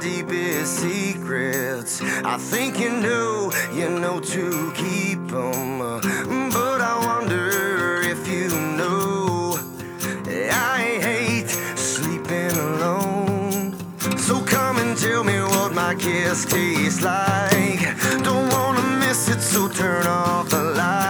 deepest secrets. I think you know to keep them. But I wonder if you know I hate sleeping alone. So come and tell me what my kiss tastes like. Don't wanna miss it, so turn off the light.